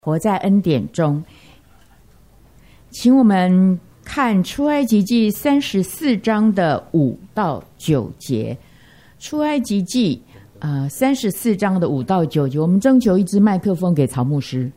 活在恩典中。请我们看出埃及记34章的5到9节。出埃及记34章的5到9节，我们征求一支麦克风给曹牧师。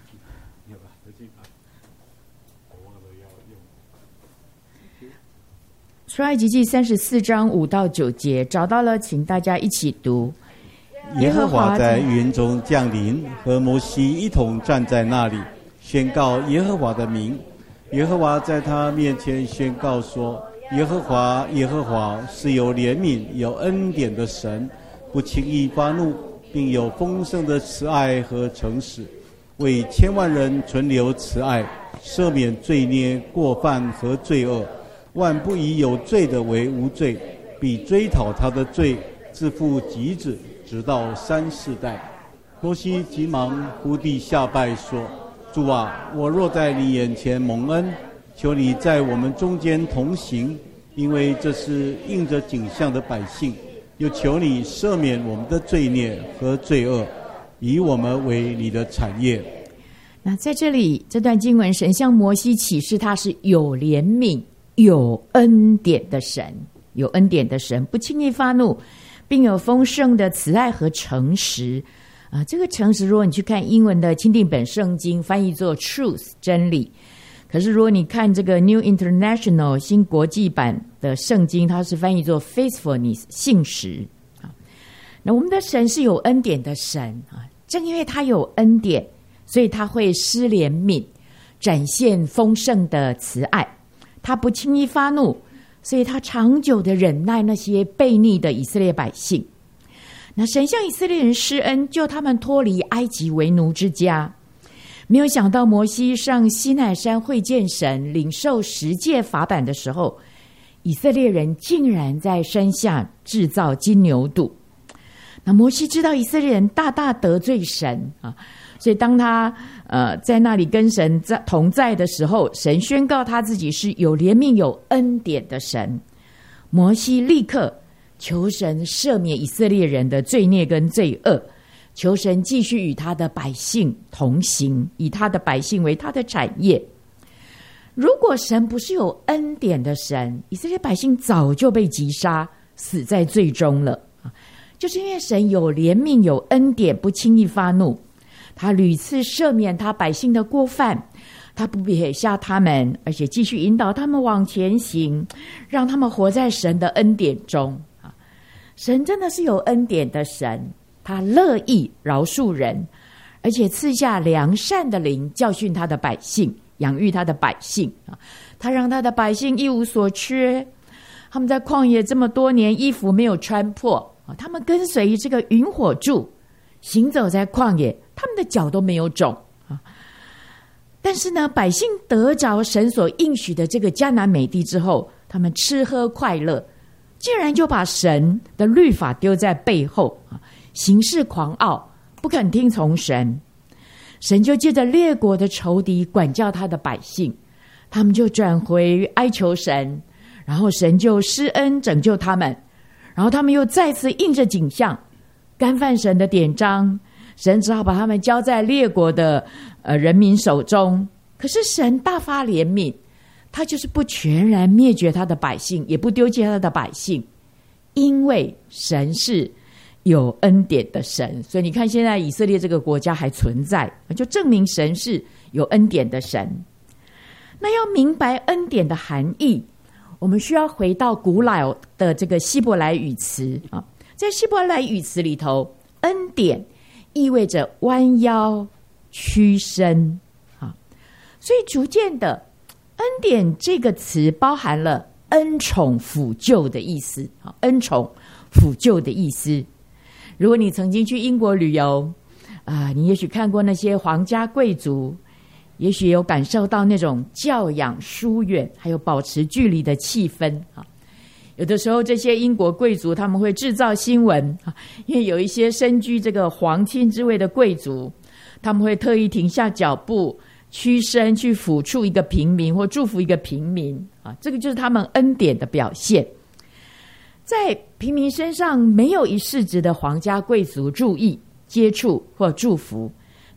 出埃及记34章5到9节，找到了，请大家一起读。 耶和华在云中降临，和摩西一同站在那里，宣告耶和华的名。耶和华在他面前宣告说：耶和华，耶和华是有怜悯、有恩典的神，不轻易发怒，并有丰盛的慈爱和诚实，为千万人存留慈爱，赦免罪孽、过犯和罪恶。万不以有罪的为无罪，必追讨他的罪，自父及子，直到3、4代。摩西急忙伏地下拜说：主啊，我若在你眼前蒙恩，求你在我们中间同行，因为这是应着景象的百姓，又求你赦免我们的罪孽和罪恶，以我们为你的产业。 那在这里，这段经文，神向摩西启示他是有怜悯、有恩典的神，有恩典的神，不轻易发怒，并有丰盛的慈爱和诚实。这个诚实，如果你去看英文的钦定本圣经，翻译作 truth 真理。可是如果你看这个 New International 新国际版的圣经，它是翻译作 faithfulness 信实。那我们的神是有恩典的神啊，正因为他有恩典，所以他会施怜悯，展现丰盛的慈爱。他不轻易发怒，所以他长久的忍耐那些悖逆的以色列百姓。那神向以色列人施恩，救他们脱离埃及为奴之家。没有想到摩西上西乃山会见神，领受10诫法版的时候，以色列人竟然在山下制造金牛犊。那摩西知道以色列人大大得罪神啊，所以当他在那里跟神同在的时候，神宣告他自己是有怜悯、有恩典的神。摩西立刻求神赦免以色列人的罪孽跟罪恶，求神继续与他的百姓同行，以他的百姓为他的产业。如果神不是有恩典的神，以色列百姓早就被击杀，死在罪中了。就是因为神有怜悯、有恩典，不轻易发怒，他屡次赦免他百姓的过犯，他不撇下他们，而且继续引导他们往前行，让他们活在神的恩典中。神真的是有恩典的神，他乐意饶恕人，而且赐下良善的灵，教训他的百姓，养育他的百姓。他让他的百姓一无所缺，他们在旷野这么多年，衣服没有穿破，他们跟随这个云火柱行走在旷野，他们的脚都没有肿。但是呢，百姓得着神所应许的这个迦南美地之后，他们吃喝快乐，竟然就把神的律法丢在背后，行事狂傲，不肯听从神。神就借着列国的仇敌管教他的百姓，他们就转回哀求神，然后神就施恩拯救他们，然后他们又再次应着景象，干犯神的典章，神只好把他们交在列国的人民手中。可是神大发怜悯，他就是不全然灭绝他的百姓，也不丢弃他的百姓，因为神是有恩典的神。所以你看现在以色列这个国家还存在，就证明神是有恩典的神。那要明白恩典的含义，我们需要回到古老的这个希伯来语词啊，在希伯来语词里头，恩典意味着弯腰屈身啊，所以逐渐的，恩典这个词包含了恩宠抚救的意思啊，恩宠抚救的意思。如果你曾经去英国旅游你也许看过那些皇家贵族，也许有感受到那种教养疏远还有保持距离的气氛啊。有的时候这些英国贵族他们会制造新闻，因为有一些身居这个皇亲之位的贵族，他们会特意停下脚步，屈身去抚触一个平民或祝福一个平民啊，这个就是他们恩典的表现。在平民身上没有一世职的皇家贵族注意接触或祝福，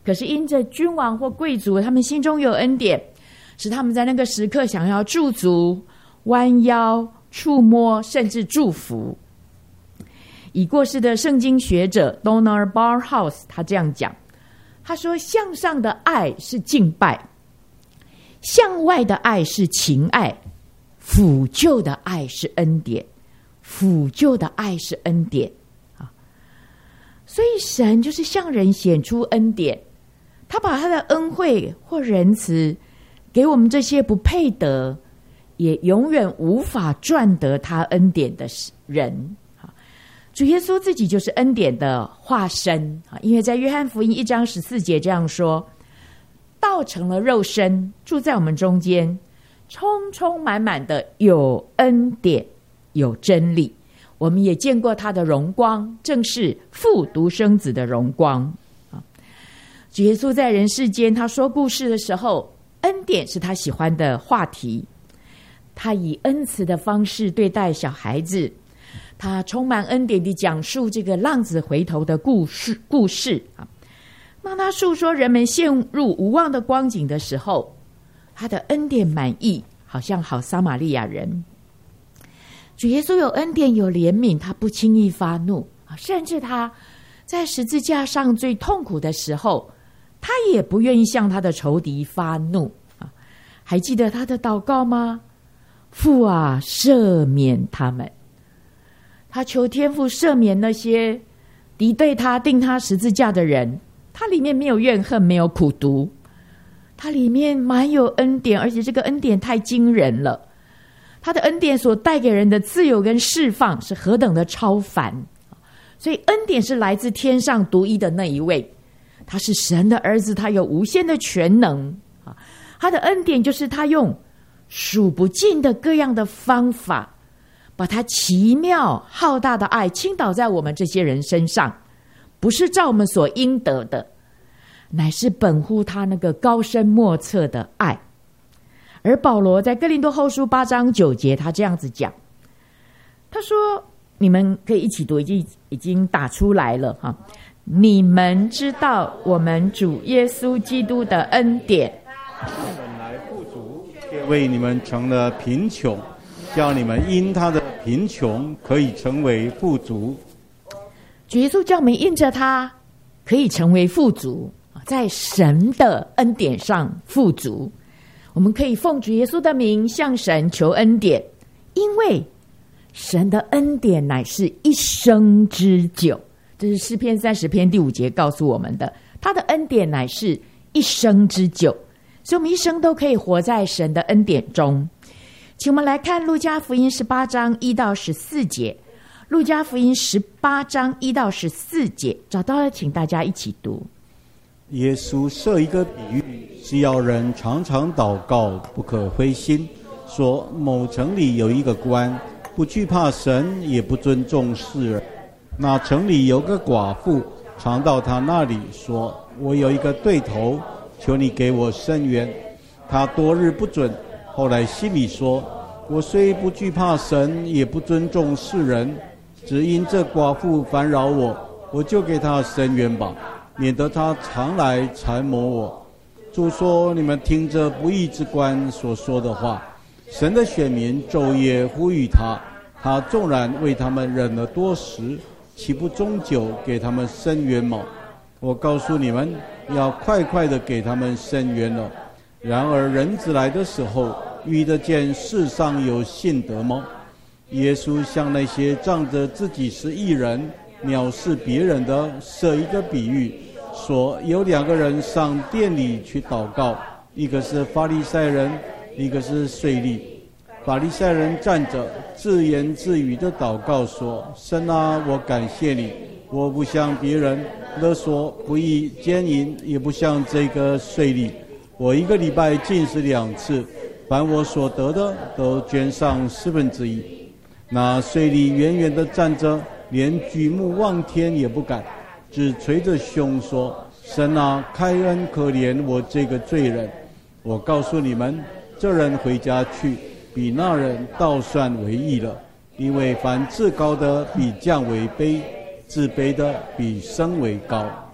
可是因着君王或贵族，他们心中有恩典，使他们在那个时刻想要驻足、弯腰、触摸，甚至祝福。已过世的圣经学者 Donald Barhouse 他这样讲，他说：向上的爱是敬拜，向外的爱是情爱，抚救的爱是恩典，抚救的爱是恩典啊！所以神就是向人显出恩典，他把他的恩惠或仁慈给我们这些不配得，也永远无法赚得他恩典的人。主耶稣自己就是恩典的化身，因为在约翰福音1章14节这样说：道成了肉身，住在我们中间，充充满满的有恩典有真理，我们也见过他的荣光，正是父独生子的荣光。主耶稣在人世间他说故事的时候，恩典是他喜欢的话题，他以恩慈的方式对待小孩子，他充满恩典地讲述这个浪子回头的故事啊。当他述说人们陷入无望的光景的时候，他的恩典满溢，好像好撒玛利亚人。主耶稣有恩典有怜悯，他不轻易发怒，甚至他在十字架上最痛苦的时候，他也不愿意向他的仇敌发怒。还记得他的祷告吗？父啊，赦免他们。他求天父赦免那些敌对他、钉他十字架的人，他里面没有怨恨，没有苦毒，他里面满有恩典，而且这个恩典太惊人了。他的恩典所带给人的自由跟释放是何等的超凡，所以恩典是来自天上独一的那一位，他是神的儿子，他有无限的全能。他的恩典就是他用数不尽的各样的方法，把他奇妙浩大的爱倾倒在我们这些人身上，不是照我们所应得的，乃是本乎他那个高深莫测的爱。而保罗在哥林多后书8章9节他这样子讲，他说，你们可以一起读，已经打出来了哈。你们知道我们主耶稣基督的恩典本来富足，却为你们成了贫穷，叫你们因他的贫穷可以成为富足。 主耶稣叫我们因着他可以成为富足，在神的恩典上富足。我们可以奉主耶稣的名向神求恩典，因为神的恩典乃是一生之久。这是诗篇30篇第5节告诉我们的，他的恩典乃是一生之久，所以我们一生都可以活在神的恩典中。请我们来看路加福音18章1到14节，路加福音18章1到14节，找到了请大家一起读。 耶稣设一个比喻，是要人常常祷告，不可灰心，说某城里有一个官，不惧怕神，也不尊重世人。那城里有个寡妇，常到他那里说，我有一个对头，求你给我伸冤。他多日不准，后来心里说，我虽不惧怕神，也不尊重世人，只因这寡妇烦扰我，我就给他伸冤吧，免得他常来缠磨我。主说，你们听着不义之官所说的话，神的选民昼夜呼吁他，他纵然为他们忍了多时，岂不终久给他们伸冤吗？我告诉你们，要快快的给他们伸冤了。然而人子来的时候，遇得见世上有信德吗？耶稣向那些仗着自己是义人藐视别人的设一个比喻，说有2个人上殿里去祷告，一个是法利赛人，一个是税吏。法利赛人站着自言自语的祷告说，神啊，我感谢你，我不像别人勒索不义奸淫，也不像这个税吏，我1个礼拜禁食2次，凡我所得的都捐上1/4。那税吏远远地站着，连举目望天也不敢，只捶着胸说，神啊，开恩可怜我这个罪人。我告诉你们，这人回家去，比那人倒算为义了。因为凡至高的比降为卑，自卑的比升为高。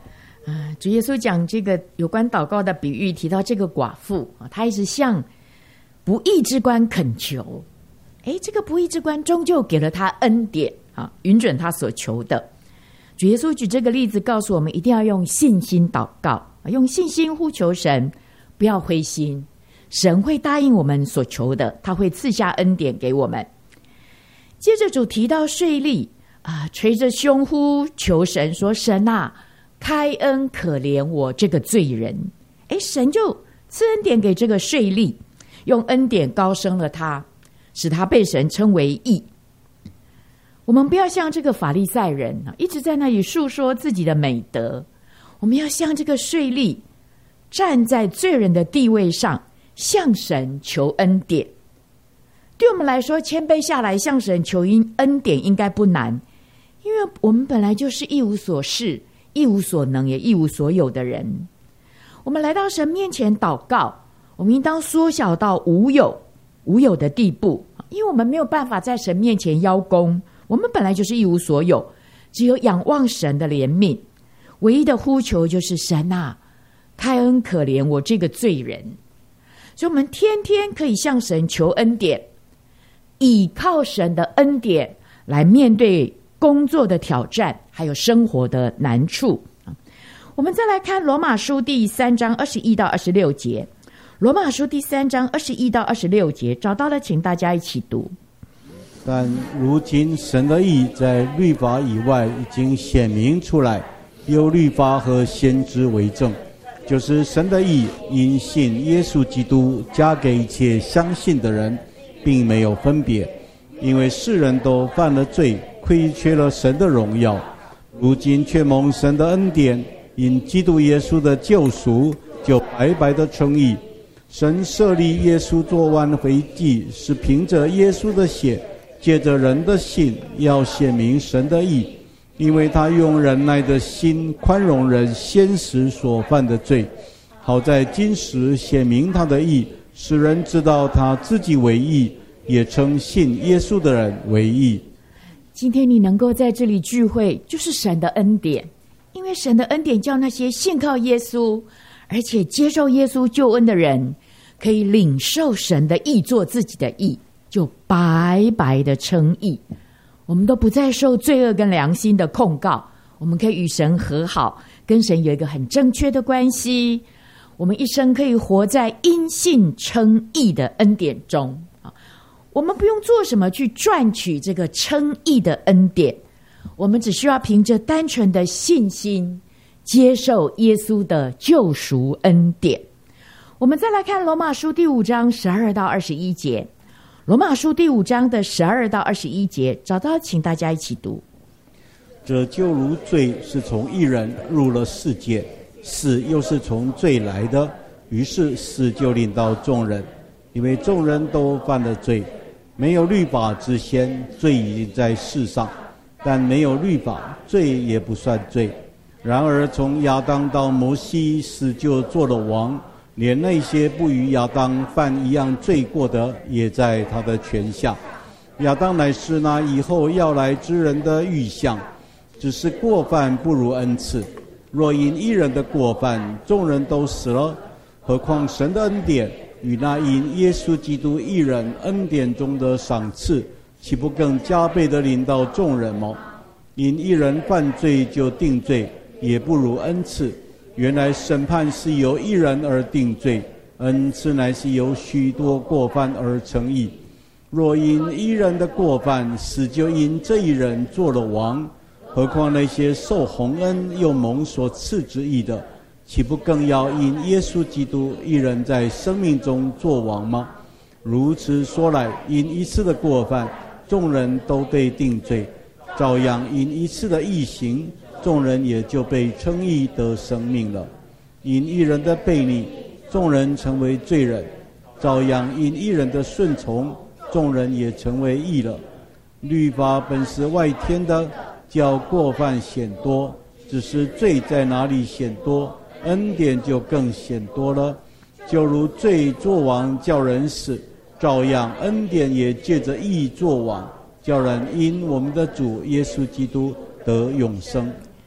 主耶稣讲这个有关祷告的比喻，提到这个寡妇她一直向不义之官恳求，这个不义之官终究给了他恩典允准他所求的。主耶稣举这个例子告诉我们，一定要用信心祷告，用信心呼求神，不要灰心，神会答应我们所求的，他会赐下恩典给我们。接着主提到税吏捶着胸呼求神说，神啊，开恩可怜我这个罪人。神就赐恩典给这个税吏，用恩典高升了他，使他被神称为义。我们不要像这个法利赛人一直在那里述说自己的美德，我们要像这个税吏，站在罪人的地位上，向神求恩典。对我们来说，谦卑下来向神求恩典应该不难，因为我们本来就是一无所事、一无所能也一无所有的人。我们来到神面前祷告，我们应当缩小到无有的地步，因为我们没有办法在神面前邀功，我们本来就是一无所有，只有仰望神的怜悯。唯一的呼求就是神啊，开恩可怜我这个罪人。所以我们天天可以向神求恩典，倚靠神的恩典来面对工作的挑战，还有生活的难处。我们再来看罗马书第3章21到26节。罗马书第3章21到26节，找到了请大家一起读。 但如今神的义在律法以外已经显明出来，有律法和先知为证，就是神的义因信耶稣基督加给一切相信的人，并没有分别，因为世人都犯了罪，亏缺了神的荣耀，如今却蒙神的恩典，因基督耶稣的救赎，就白白的称义。神设立耶稣做挽回祭，是凭着耶稣的血，借着人的信，要显明神的义，因为他用忍耐的心宽容人先时所犯的罪，好在今时显明他的义，使人知道他自己为义，也称信耶稣的人为义。 今天你能够在这里聚会，就是神的恩典，因为神的恩典叫那些信靠耶稣而且接受耶稣救恩的人，可以领受神的义，做自己的义，就白白的称义。我们都不再受罪恶跟良心的控告，我们可以与神和好，跟神有一个很正确的关系。我们一生可以活在因信称义的恩典中，我们不用做什么去赚取这个称义的恩典，我们只需要凭着单纯的信心接受耶稣的救赎恩典。我们再来看罗马书第5章12到21节。罗马书第5章的12到21节，找到请大家一起读。 这就如罪是从一人入了世界，死又是从罪来的，于是死就临到众人，因为众人都犯了罪。没有律法之先，罪已经在世上，但没有律法，罪也不算罪。然而从亚当到摩西，死就做了王，连那些不与亚当犯一样罪过的，也在他的权下。亚当乃是那以后要来之人的预像，只是过犯不如恩赐。若因一人的过犯，众人都死了，何况神的恩典与那因耶稣基督一人恩典中的赏赐，岂不更加倍的临到众人吗？因一人犯罪就定罪，也不如恩赐。原来审判是由一人而定罪，恩赐乃是由许多过犯而成义。若因一人的过犯，死就因这一人做了王，何况那些受洪恩又蒙所赐之义的，岂不更要因耶稣基督一人在生命中做王吗？如此说来，因一次的过犯，众人都被定罪，照样因一次的义行，众人也就被称义得生命了。因一人的悖逆，众人成为罪人，照样因一人的顺从，众人也成为义了。律法本是外添的，叫过犯显多，只是罪在哪里显多，恩典就更显多了。就如罪作王叫人死，照样恩典也借着义作王，叫人因我们的主耶稣基督得永生。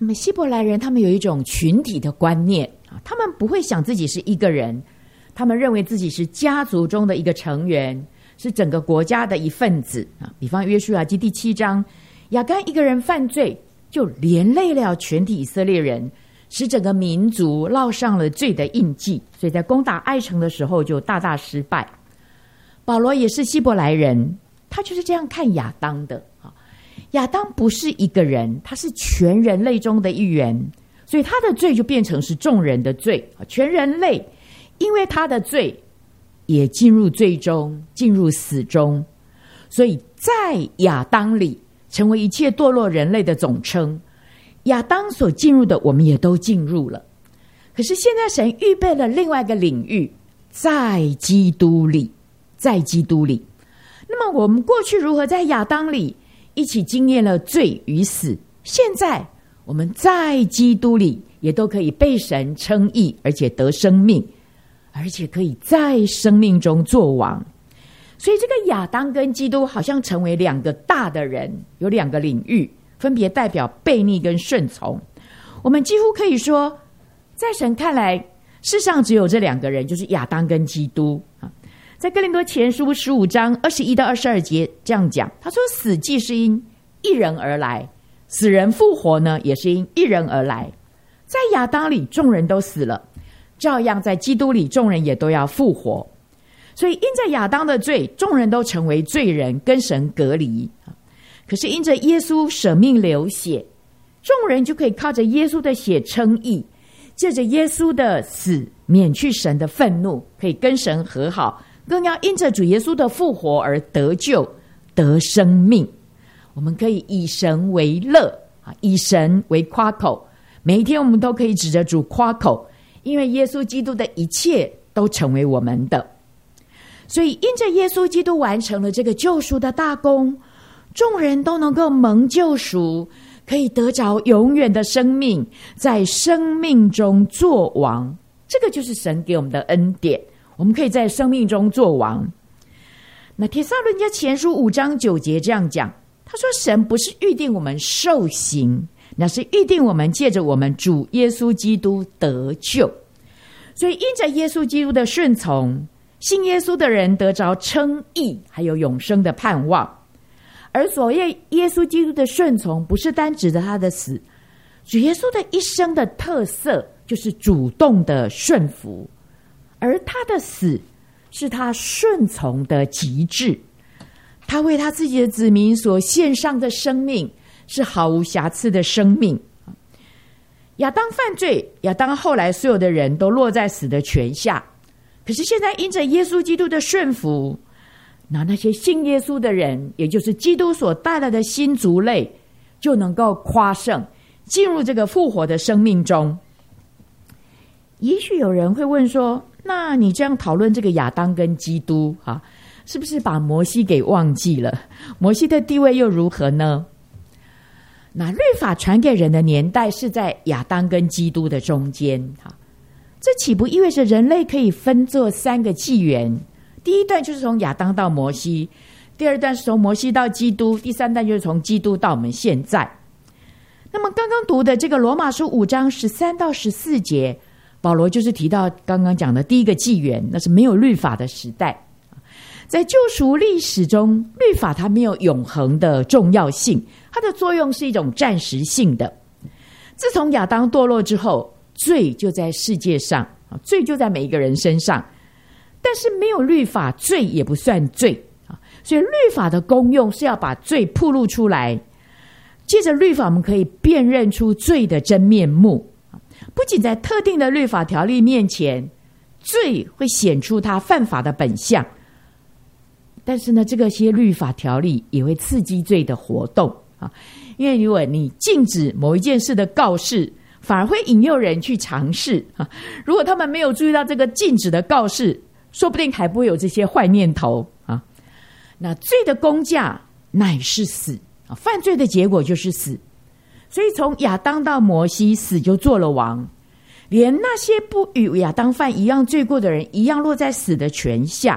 那么希伯来人他们有一种群体的观念，他们不会想自己是一个人，他们认为自己是家族中的一个成员，是整个国家的一份子。比方约书亚记第7章，亚干一个人犯罪，就连累了全体以色列人，使整个民族烙上了罪的印记，所以在攻打爱城的时候就大大失败。保罗也是希伯来人，他就是这样看亚当的。亚当不是一个人，他是全人类中的一员，所以他的罪就变成是众人的罪。全人类因为他的罪也进入罪中，进入死中，所以在亚当里成为一切堕落人类的总称。亚当所进入的我们也都进入了，可是现在神预备了另外一个领域，在基督里。在基督里，那么我们过去如何在亚当里一起经验了罪与死，现在我们在基督里也都可以被神称义，而且得生命，而且可以在生命中作王。所以这个亚当跟基督好像成为两个大的人，有两个领域，分别代表悖逆跟顺从。我们几乎可以说，在神看来，世上只有这两个人，就是亚当跟基督。在哥林多前书15章21到22节这样讲，他说死既是因一人而来，死人复活呢也是因一人而来。在亚当里众人都死了，照样在基督里众人也都要复活。所以因着亚当的罪，众人都成为罪人，跟神隔离。可是因着耶稣舍命流血，众人就可以靠着耶稣的血称义，借着耶稣的死免去神的愤怒，可以跟神和好，更要因着主耶稣的复活而得救，得生命。我们可以以神为乐，以神为夸口，每一天我们都可以指着主夸口，因为耶稣基督的一切都成为我们的。所以因着耶稣基督完成了这个救赎的大功，众人都能够蒙救赎，可以得着永远的生命，在生命中作王。这个就是神给我们的恩典，我们可以在生命中作王。那帖撒罗尼迦前书5章9节这样讲，他说神不是预定我们受刑，那是预定我们借着我们主耶稣基督得救。所以因着耶稣基督的顺从，信耶稣的人得着称义，还有永生的盼望。而所谓耶稣基督的顺从，不是单指着他的死，主耶稣的一生的特色就是主动的顺服，而他的死是他顺从的极致。他为他自己的子民所献上的生命是毫无瑕疵的生命。亚当犯罪，亚当后来所有的人都落在死的权下，可是现在因着耶稣基督的顺服，那些信耶稣的人，也就是基督所带来的新族类，就能够夸胜，进入这个复活的生命中。也许有人会问说，那你这样讨论这个亚当跟基督是不是把摩西给忘记了？摩西的地位又如何呢？那律法传给人的年代是在亚当跟基督的中间，这岂不意味着人类可以分作3个纪元？第一段就是从亚当到摩西，第二段是从摩西到基督，第三段就是从基督到我们现在。那么刚刚读的这个罗马书5章13到14节，保罗就是提到刚刚讲的第一个纪元，那是没有律法的时代。在救赎历史中，律法它没有永恒的重要性，它的作用是一种暂时性的。自从亚当堕落之后，罪就在世界上，罪就在每一个人身上，但是没有律法，罪也不算罪。所以律法的功用是要把罪暴露出来，借着律法我们可以辨认出罪的真面目。不仅在特定的律法条例面前，罪会显出他犯法的本相，但是呢，这些律法条例也会刺激罪的活动。因为如果你禁止某一件事的告示，反而会引诱人去尝试。如果他们没有注意到这个禁止的告示，说不定还不会有这些坏念头。那罪的工价乃是死，犯罪的结果就是死。所以从亚当到摩西，死就做了王，连那些不与亚当犯一样罪过的人，一样落在死的权下。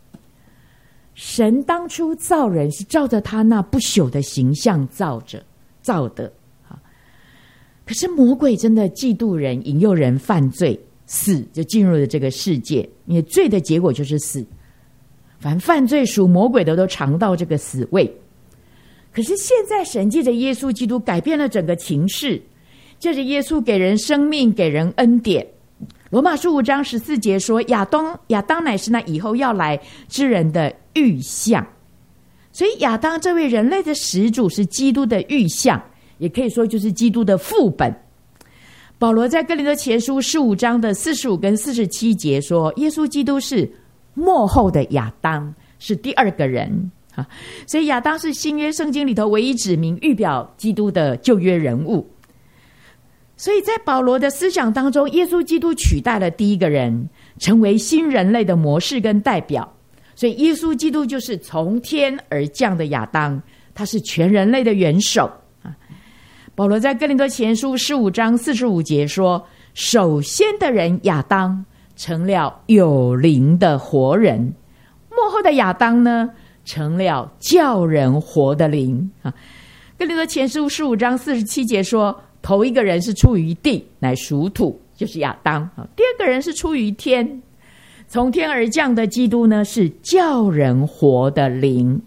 神当初造人是照着他那不朽的形象造的，可可是魔鬼真的嫉妒人，引诱人犯罪，死就进入了这个世界，因为罪的结果就是死。凡犯罪属魔鬼的都尝到这个死味。可是现在神借着耶稣基督改变了整个情势，借着耶稣给人生命，给人恩典。罗马书5章14节说，亚当乃是那以后要来之人的预像。所以亚当这位人类的始祖是基督的预像，也可以说就是基督的副本。保罗在哥林多前书15章的45跟47节说，耶稣基督是末后的亚当，是第二个人。所以亚当是新约圣经里头唯一指明预表基督的旧约人物。所以在保罗的思想当中，耶稣基督取代了第一个人，成为新人类的模式跟代表。所以耶稣基督就是从天而降的亚当，他是全人类的元首。保罗在哥林多前书15章45节说，首先的人亚当成了有灵的活人，末后的亚当呢，成了叫人活的灵。哥林多前书15章47节说，头一个人是出于地，乃属土，就是亚当。第二个人是出于天，从天而降的基督呢，是叫人活的灵。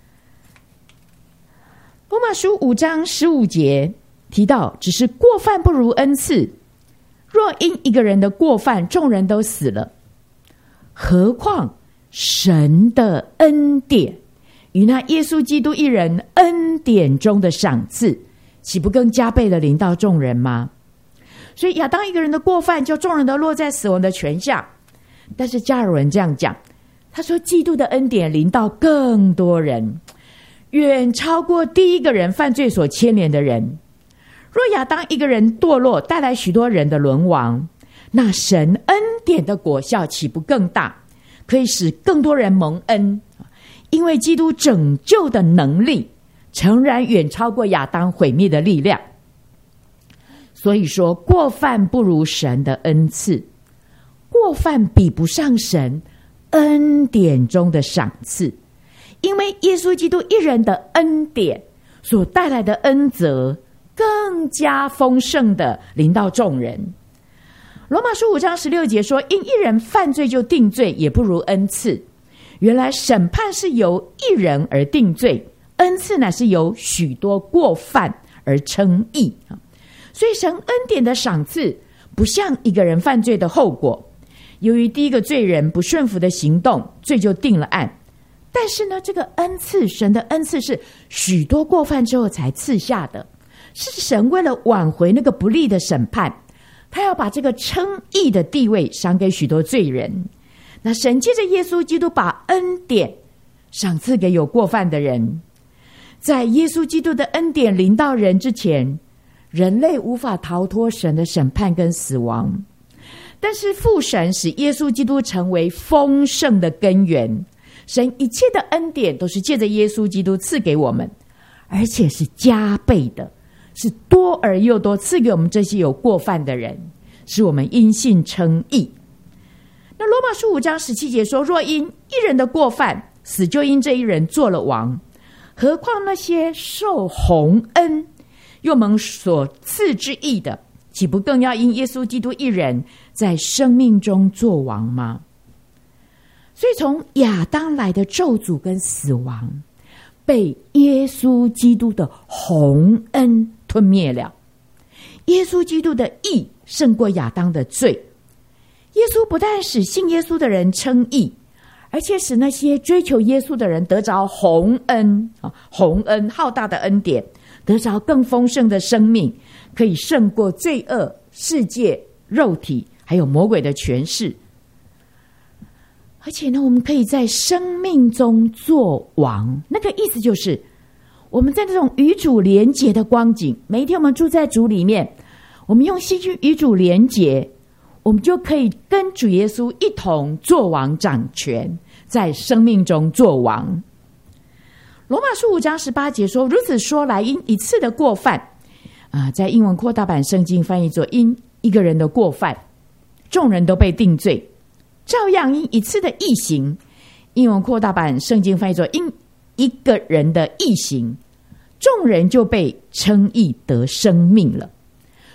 罗马书5章15节提到，只是过犯不如恩赐，若因一个人的过犯众人都死了，何况神的恩典与那耶稣基督一人恩典中的赏赐，岂不更加倍的临到众人吗？所以亚当一个人的过犯，叫众人都落在死亡的权下。但是加尔文这样讲，他说基督的恩典临到更多人，远超过第一个人犯罪所牵连的人。若亚当一个人堕落，带来许多人的沦亡，那神恩典的果效岂不更大，可以使更多人蒙恩？因为基督拯救的能力诚然远超过亚当毁灭的力量。所以说，过犯不如神的恩赐，过犯比不上神恩典中的赏赐。因为耶稣基督一人的恩典所带来的恩泽，更加丰盛的临到众人。罗马书5章16节说，因一人犯罪就定罪，也不如恩赐。原来审判是由一人而定罪，恩赐乃是由许多过犯而称义。所以神恩典的赏赐不像一个人犯罪的后果，由于第一个罪人不顺服的行动，罪就定了案。但是呢，这个恩赐，神的恩赐是许多过犯之后才赐下的，是神为了挽回那个不利的审判，他要把这个称义的地位赏给许多罪人。那神借着耶稣基督把恩典赏赐给有过犯的人。在耶稣基督的恩典临到人之前，人类无法逃脱神的审判跟死亡。但是父神使耶稣基督成为丰盛的根源，神一切的恩典都是借着耶稣基督赐给我们，而且是加倍的，是多而又多赐给我们这些有过犯的人，使我们因信称义。那罗马书5章17节说，若因一人的过犯，死就因这一人做了王，何况那些受洪恩又蒙所赐之义的，岂不更要因耶稣基督一人在生命中做王吗？所以从亚当来的咒诅跟死亡，被耶稣基督的洪恩吞灭了。耶稣基督的义胜过亚当的罪。耶稣不但使信耶稣的人称义，而且使那些追求耶稣的人得着洪恩，洪恩浩大的恩典，得着更丰盛的生命，可以胜过罪恶、世界、肉体还有魔鬼的权势。而且呢，我们可以在生命中做王。那个意思就是我们在这种与主连结的光景，每一天我们住在主里面，我们用心去与主连结，我们就可以跟主耶稣一同做王掌权，在生命中做王。罗马书5章18节说，如此说来，因一次的过犯，在英文扩大版圣经翻译作因一个人的过犯，众人都被定罪，照样因一次的义行，英文扩大版圣经翻译作因一个人的义行，众人就被称义得生命了。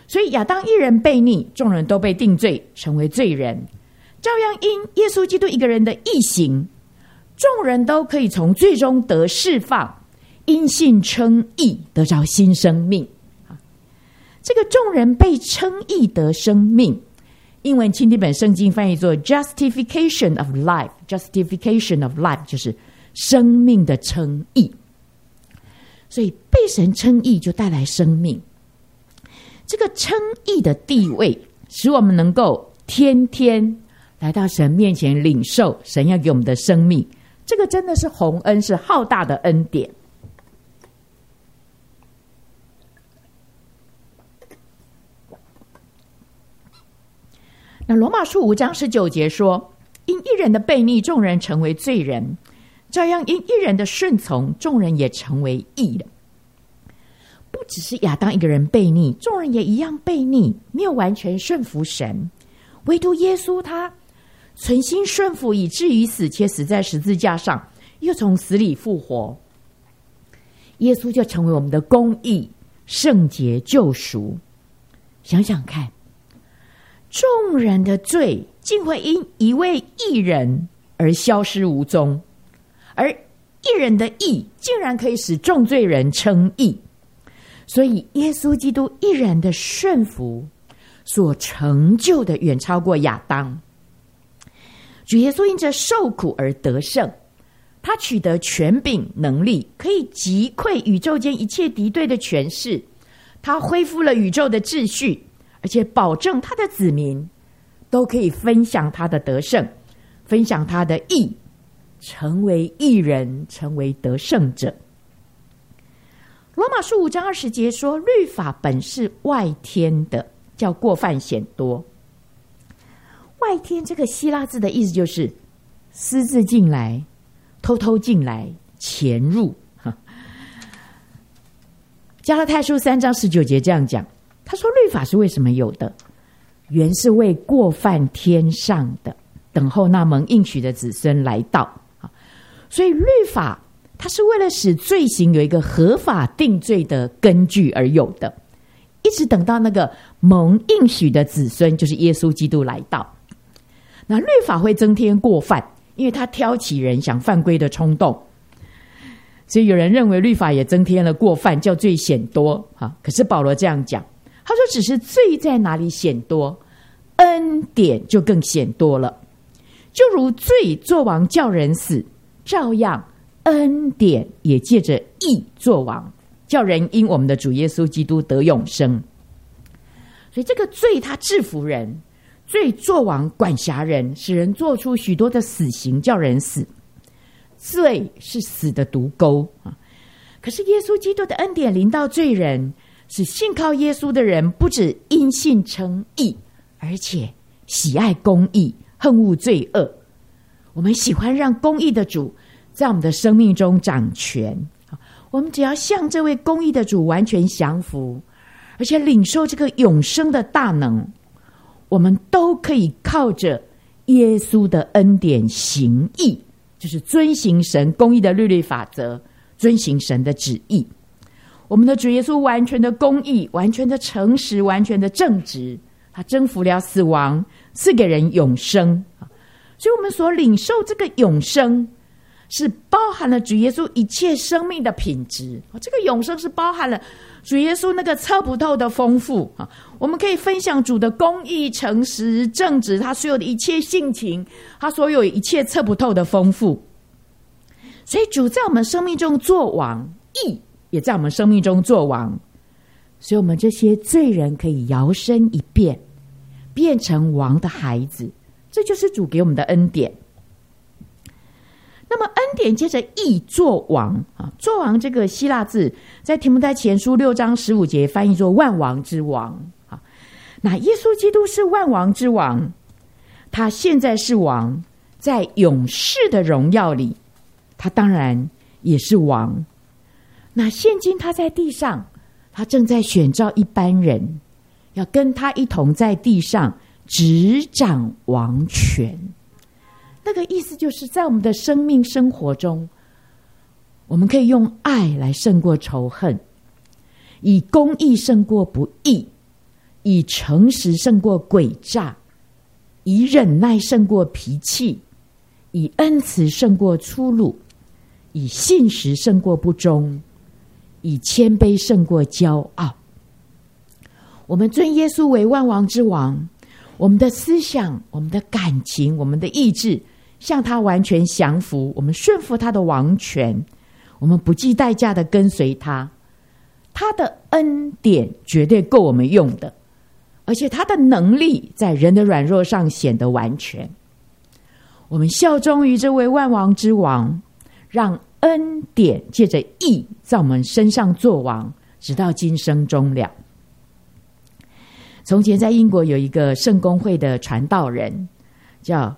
所以亚当一人悖逆，众人都被定罪，成为罪人。照样因耶稣基督一个人的义行，众人都可以从罪中得释放，因信称义，得着新生命。这个众人被称义得生命，英文钦定本圣经翻译作 justification of life， justification of life 就是生命的称义。所以被神称义就带来生命，这个称义的地位使我们能够天天来到神面前领受神要给我们的生命，这个真的是宏恩，是浩大的恩典。那罗马书5章19节说，因一人的悖逆，众人成为罪人，照样因一人的顺从，众人也成为义了。不只是亚当一个人悖逆，众人也一样悖逆，没有完全顺服神，唯独耶稣他存心顺服，以至于死，且死在十字架上，又从死里复活。耶稣就成为我们的公义、圣洁、救赎。想想看，众人的罪竟会因一位义人而消失无踪，而一人的义竟然可以使众罪人称义。所以耶稣基督一人的顺服所成就的远超过亚当。主耶稣因着受苦而得胜，他取得权柄能力，可以击溃宇宙间一切敌对的权势，他恢复了宇宙的秩序，而且保证他的子民都可以分享他的得胜，分享他的义，成为义人，成为得胜者。罗马书5章20节说，律法本是外天的，叫过犯显多。外天这个希腊字的意思就是私自进来，偷偷进来，潜入。加拉太书3章19节这样讲，他说律法是为什么有的？原是为过犯天上的，等候那蒙应许的子孙来到。所以律法它是为了使罪行有一个合法定罪的根据而有的，一直等到那个蒙应许的子孙，就是耶稣基督来到。那律法会增添过犯，因为它挑起人想犯规的冲动，所以有人认为律法也增添了过犯，叫罪显多。可是保罗这样讲，他说只是罪在哪里显多，恩典就更显多了。就如罪作王叫人死，照样恩典也借着义作王，叫人因我们的主耶稣基督得永生。所以这个罪它制服人，罪作王管辖人，使人做出许多的死刑，叫人死。罪是死的毒钩。可是耶稣基督的恩典临到罪人，使信靠耶稣的人不止因信称义，而且喜爱公义，恨恶罪恶。我们喜欢让公义的主在我们的生命中掌权，我们只要向这位公义的主完全降服，而且领受这个永生的大能，我们都可以靠着耶稣的恩典行义，就是遵行神公义的律例法则，遵行神的旨意。我们的主耶稣完全的公义，完全的诚实，完全的正直，他征服了死亡，赐给人永生。所以我们所领受这个永生是包含了主耶稣一切生命的品质，这个永生是包含了主耶稣那个测不透的丰富。我们可以分享主的公义、诚实、正直，他所有的一切性情，他所有一切测不透的丰富。所以主在我们生命中作王，义也在我们生命中作王，所以我们这些罪人可以摇身一变，变成王的孩子，这就是主给我们的恩典。那么恩典接着义作王，作王这个希腊字在提摩太前书6章15节翻译作万王之王。那耶稣基督是万王之王，他现在是王，在永世的荣耀里他当然也是王。那现今他在地上，他正在选召一班人，要跟他一同在地上执掌王权。那个意思就是在我们的生命生活中，我们可以用爱来胜过仇恨，以公义胜过不义， 以诚实胜过诡诈，以忍耐胜过脾气，以恩慈胜过粗鲁，以信实胜过不忠，以谦卑胜过骄傲。我们尊耶稣为万王之王，我们的思想、我们的感情、我们的意志向他完全降服，我们顺服他的王权，我们不计代价的跟随他，他的恩典绝对够我们用的，而且他的能力在人的软弱上显得完全。我们效忠于这位万王之王，让恩典借着义在我们身上作王，直到今生终了。从前在英国有一个圣公会的传道人叫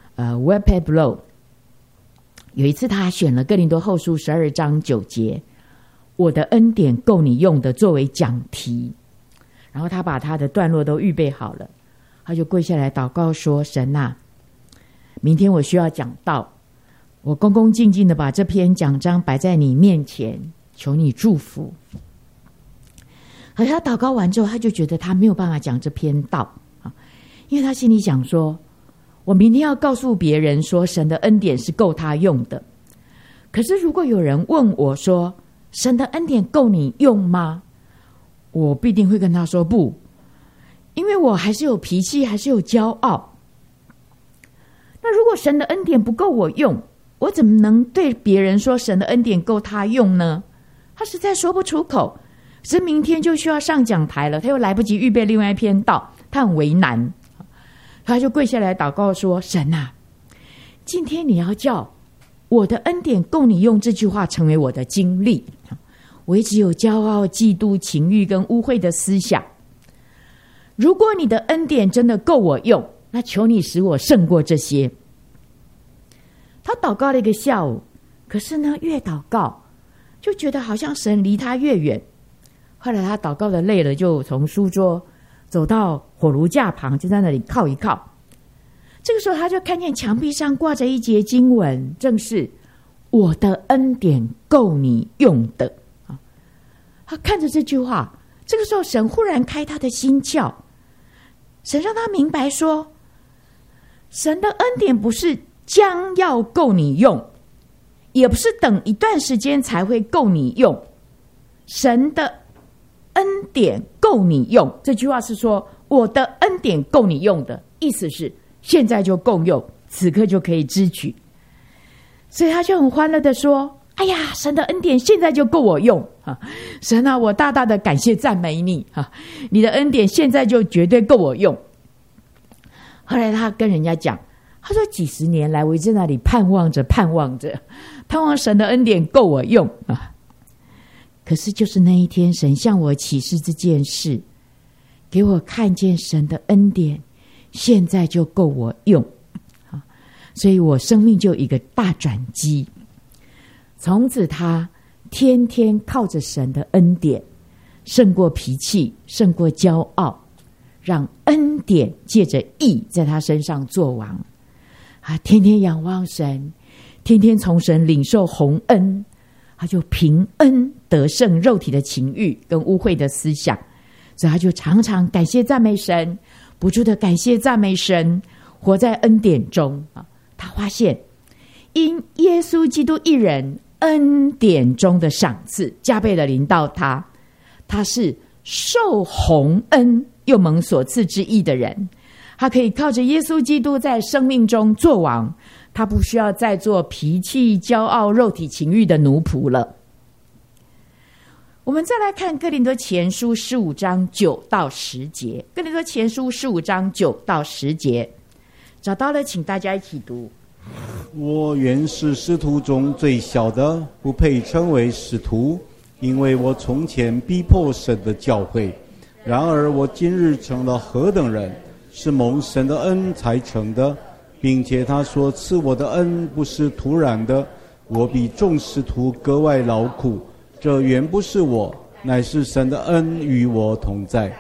Webber Blow， 有一次他选了哥林多后书12章9节，我的恩典够你用的作为讲题，然后他把他的段落都预备好了，他就跪下来祷告说，神啊，明天我需要讲道，我恭恭敬敬的把这篇讲章摆在你面前，求你祝福。可是他祷告完之后，他就觉得他没有办法讲这篇道，因为他心里想说，我明天要告诉别人说神的恩典是够他用的，可是如果有人问我说神的恩典够你用吗？我必定会跟他说不，因为我还是有脾气，还是有骄傲。那如果神的恩典不够我用，我怎么能对别人说神的恩典够他用呢？他实在说不出口，是明天就需要上讲台了，他又来不及预备另外一篇道，他很为难，他就跪下来祷告说，神啊，今天你要叫我的恩典够你用这句话成为我的经历，我一直有骄傲、嫉妒、情欲跟污秽的思想，如果你的恩典真的够我用，那求你使我胜过这些。他祷告了一个下午，可是呢，越祷告就觉得好像神离他越远。后来他祷告的累了，就从书桌走到火炉架旁，就在那里靠一靠。这个时候他就看见墙壁上挂着一节经文，正是我的恩典够你用的。他看着这句话，这个时候神忽然开他的心窍，神让他明白说，神的恩典不是将要够你用，也不是等一段时间才会够你用，神的恩典够你用，这句话是说我的恩典够你用的，意思是现在就够用，此刻就可以支取。所以他就很欢乐的说，哎呀，神的恩典现在就够我用，神啊，我大大的感谢赞美你，你的恩典现在就绝对够我用。后来他跟人家讲，他说几十年来我一直在那里盼望着神的恩典够我用啊。可是就是那一天，神向我启示这件事，给我看见神的恩典现在就够我用，所以我生命就有一个大转机。从此他天天靠着神的恩典，胜过脾气，胜过骄傲，让恩典借着义在他身上作王。天天仰望神，天天从神领受宏恩，他就凭恩得胜肉体的情欲跟污秽的思想，所以他就常常感谢赞美神，不住的感谢赞美神，活在恩典中。他发现因耶稣基督一人恩典中的赏赐加倍的临到他，他是受宏恩又蒙所赐之义的人，他可以靠着耶稣基督在生命中作王，他不需要再做脾气、骄傲、肉体情欲的奴仆了。我们再来看哥林多前书15章9到10节，哥林多前书15章9到10节，找到了请大家一起读。 我原是使徒中最小的，不配称为使徒，因为我从前逼迫神的教会。然而我今日成了何等人，是蒙神的恩才成的，并且他所赐我的恩不是突然的，我比众使徒格外劳苦，这原不是我，乃是神的恩与我同在。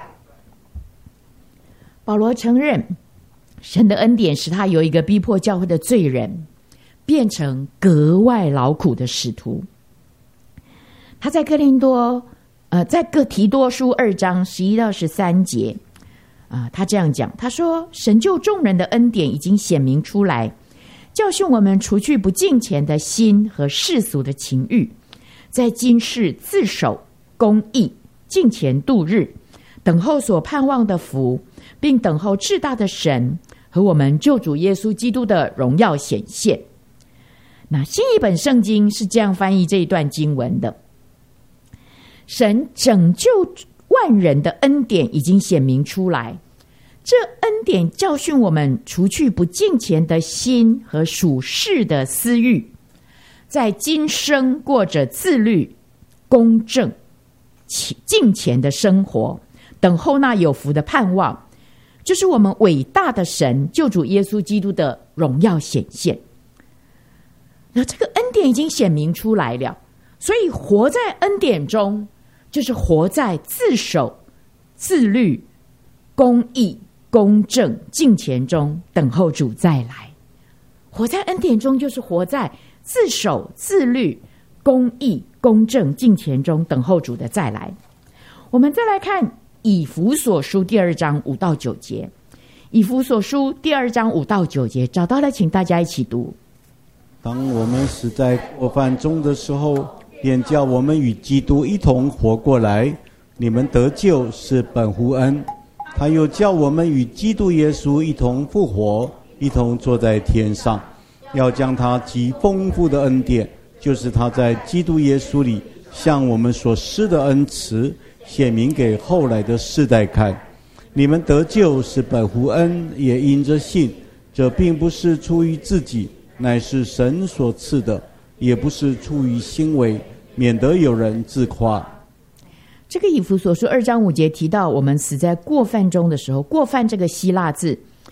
保罗承认神的恩典使他由一个逼迫教会的罪人变成格外劳苦的使徒。他在在哥提多书2章11到13节， 他这样讲，他说神救众人的恩典已经显明出来，教训我们除去不敬虔的心和世俗的情欲，在今世自守公义，敬虔度日，等候所盼望的福，并等候至大的神和我们救主耶稣基督的荣耀显现。那新译本圣经是这样翻译这一段经文的：神拯救万人的恩典已经显明出来，这恩典教训我们除去不敬虔的心和属世的私欲，在今生过着自律、公正、敬虔的生活，等候那有福的盼望，就是我们伟大的神救主耶稣基督的荣耀显现。那这个恩典已经显明出来了，所以活在恩典中，就是活在自守、自律、公义、公正、敬虔中，等候主再来。活在恩典中，就是活在自守、自律、公义、公正、敬虔中，等候主的再来。我们再来看以弗所书第2章5到9节。以弗所书第2章5到9节，找到了，请大家一起读。 当我们死在过犯中的时候，便叫我们与基督一同活过来。你们得救是本乎恩，他又叫我们与基督耶稣一同复活，一同坐在天上，要将他极丰富的恩典，就是他在基督耶稣里向我们所施的恩慈，显明给后来的世代看。你们得救是本乎恩，也因着信。这并不是出于自己，乃是神所赐的，也不是出于行为，免得有人自夸。 这个以弗所书2章5节提到，我们死在过犯中的时候，过犯这个希腊字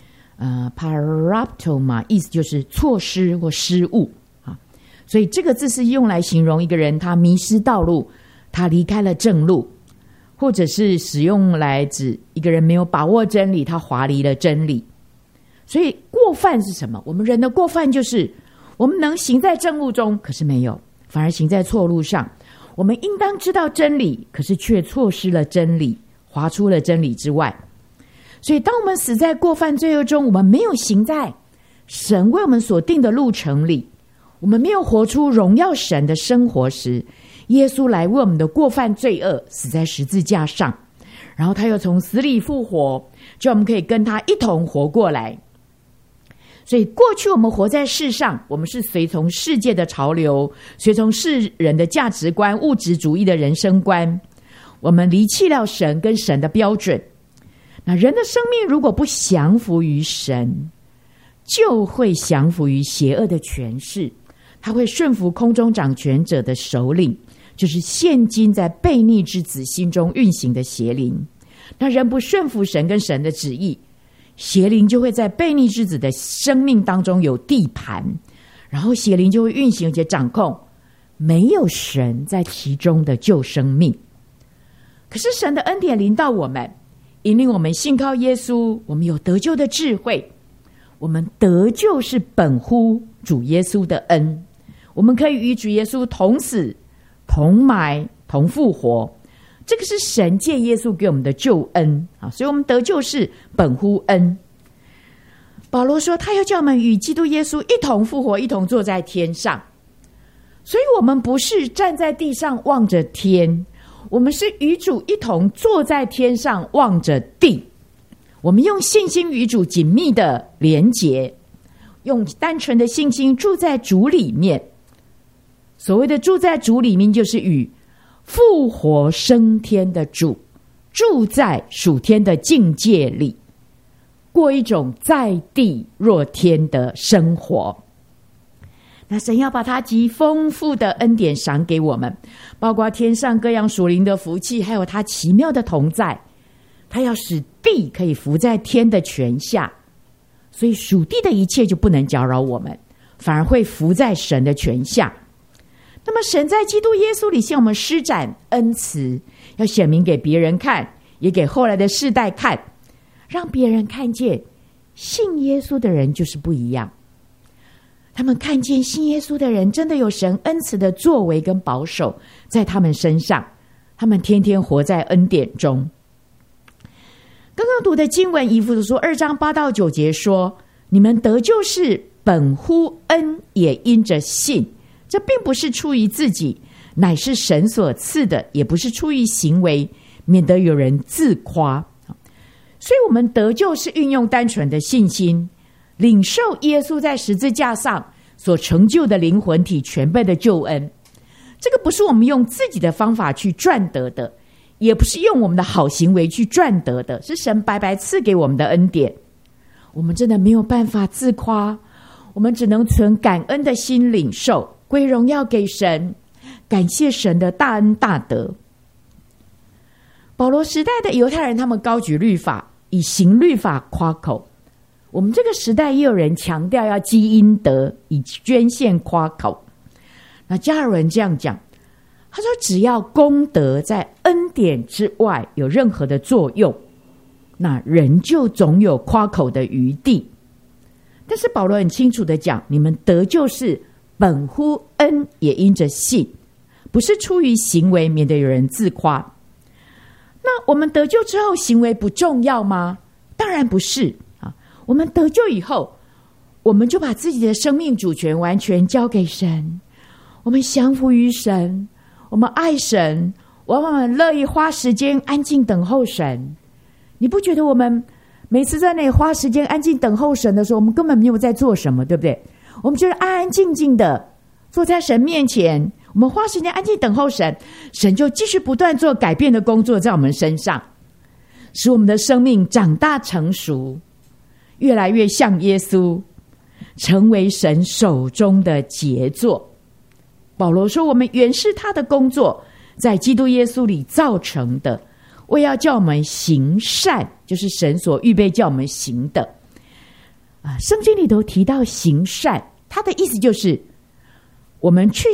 paraptoma， 意思就是错失或失误啊。所以这个字是用来形容一个人他迷失道路，他离开了正路，或者是使用来指一个人没有把握真理，他滑离了真理。所以过犯是什么？我们人的过犯就是我们能行在正路中，可是没有，反而行在错路上。我们应当知道真理，可是却错失了真理，滑出了真理之外。所以当我们死在过犯罪恶中，我们没有行在神为我们所定的路程里，我们没有活出荣耀神的生活时，耶稣来为我们的过犯罪恶死在十字架上，然后他又从死里复活，就我们可以跟他一同活过来。所以过去我们活在世上，我们是随从世界的潮流，随从世人的价值观、物质主义的人生观，我们离弃了神跟神的标准。那人的生命如果不降服于神，就会降服于邪恶的权势，他会顺服空中掌权者的首领，就是现今在悖逆之子心中运行的邪灵。那人不顺服神跟神的旨意，邪灵就会在悖逆之子的生命当中有地盘，然后邪灵就会运行而且掌控，没有神在其中的救生命。可是神的恩典临到我们，引领我们信靠耶稣，我们有得救的智慧。我们得救是本乎主耶稣的恩，我们可以与主耶稣同死、同埋、同复活。这个是神借耶稣给我们的救恩啊，所以我们得救是本乎恩。保罗说，他要叫我们与基督耶稣一同复活，一同坐在天上。所以我们不是站在地上望着天，我们是与主一同坐在天上望着地。我们用信心与主紧密的连结，用单纯的信心住在主里面。所谓的住在主里面，就是与复活升天的主住在属天的境界里，过一种在地若天的生活。那神要把他极丰富的恩典赏给我们，包括天上各样属灵的福气，还有他奇妙的同在。他要使地可以伏在天的权下，所以属地的一切就不能搅扰我们，反而会伏在神的权下。那么神在基督耶稣里向我们施展恩慈，要显明给别人看，也给后来的世代看，让别人看见信耶稣的人就是不一样。他们看见信耶稣的人真的有神恩慈的作为跟保守在他们身上，他们天天活在恩典中。 刚刚读的经文以弗所书2章8到9节说，你们得救是本乎恩，也因着信，这并不是出于自己，乃是神所赐的，也不是出于行为，免得有人自夸。所以我们得救是运用单纯的信心，领受耶稣在十字架上所成就的灵魂体全备的救恩。这个不是我们用自己的方法去赚得的，也不是用我们的好行为去赚得的，是神白白赐给我们的恩典。我们真的没有办法自夸，我们只能存感恩的心领受，归荣耀给神，感谢神的大恩大德。保罗时代的犹太人，他们高举律法，以行律法夸口。我们这个时代也有人强调要积阴德，以捐献夸口。那加尔文这样讲，他说只要功德在恩典之外有任何的作用，那人就总有夸口的余地。但是保罗很清楚的讲，你们得救是本乎恩，也因着信，不是出于行为，免得有人自夸。那我们得救之后，行为不重要吗？当然不是啊！我们得救以后，我们就把自己的生命主权完全交给神，我们降服于神，我们爱神，我们乐意花时间安静等候神。你不觉得我们每次在那里花时间安静等候神的时候，我们根本没有在做什么，对不对？我们就是安安静静的坐在神面前，我们花时间安静等候神，神就继续不断做改变的工作在我们身上，使我们的生命长大成熟，越来越像耶稣，成为神手中的杰作。保罗说，我们原是他的工作，在基督耶稣里造成的，为要叫我们行善，就是神所预备叫我们行的。圣经里头提到行善，它的意思就是我们去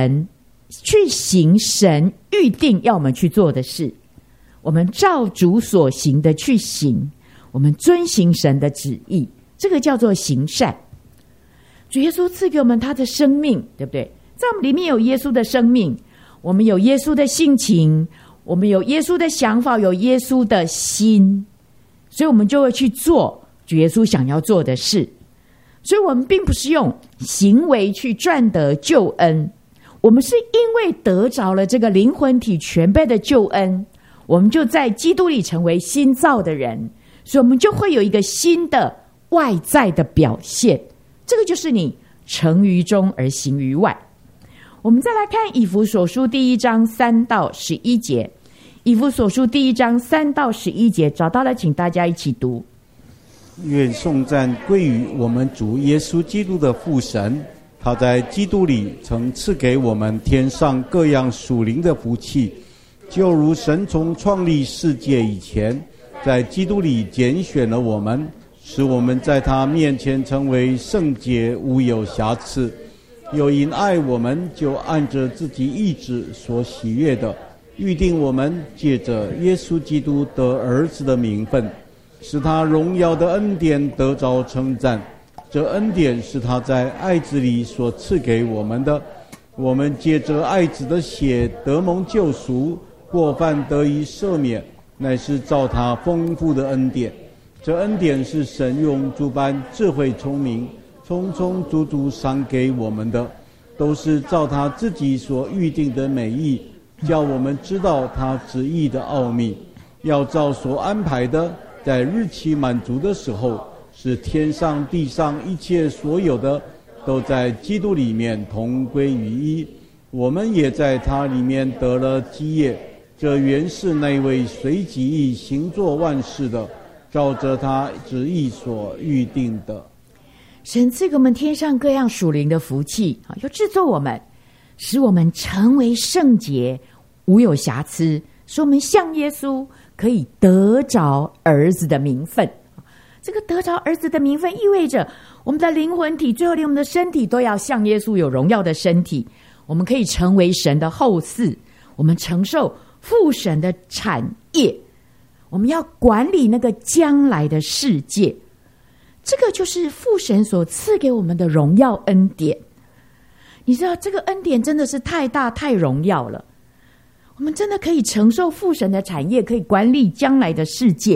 行神预定要我们去做的事，我们照主所行的去行，我们遵行神的旨意，这个叫做行善。主耶稣赐给我们他的生命，对不对？在我们里面有耶稣的生命，我们有耶稣的性情，我们有耶稣的想法，有耶稣的心，所以我们就会去做主耶稣想要做的事。所以我们并不是用行为去赚得救恩，我们是因为得着了这个灵魂体全备的救恩，我们就在基督里成为新造的人，所以我们就会有一个新的外在的表现，这个就是你成于中而行于外。我们再来看以弗所书第1章3到11节，以弗所书第1章3到11节，找到了请大家一起读。 愿颂赞归于我们主耶稣基督的父神，他在基督里曾赐给我们天上各样属灵的福气，就如神从创立世界以前，在基督里拣选了我们，使我们在他面前成为圣洁无有瑕疵。又因爱我们，就按着自己意志所喜悦的，预定我们借着耶稣基督得儿子的名分，使他荣耀的恩典得着称赞。这恩典是他在爱子里所赐给我们的，我们借着爱子的血得蒙救赎，过犯得以赦免，乃是照他丰富的恩典。这恩典是神用诸般智慧聪明充充足足赏给我们的，都是照他自己所预定的美意，叫我们知道他旨意的奥秘，要照所安排的，在日期满足的时候，使天上地上一切所有的都在基督里面同归于一。我们也在他里面得了基业，这原是那位随己意行作万事的，照着他旨意所预定的。 神赐给我们天上各样属灵的福气，要制作我们，使我们成为圣洁无有瑕疵，使我们像耶稣，可以得着儿子的名分。这个得着儿子的名分意味着我们的灵魂体，最后连我们的身体都要像耶稣有荣耀的身体，我们可以成为神的后嗣，我们承受父神的产业，我们要管理那个将来的世界。这个就是父神所赐给我们的荣耀恩典。你知道这个恩典真的是太大太荣耀了，我们真的可以承受父神的产业，可以管理将来的世界，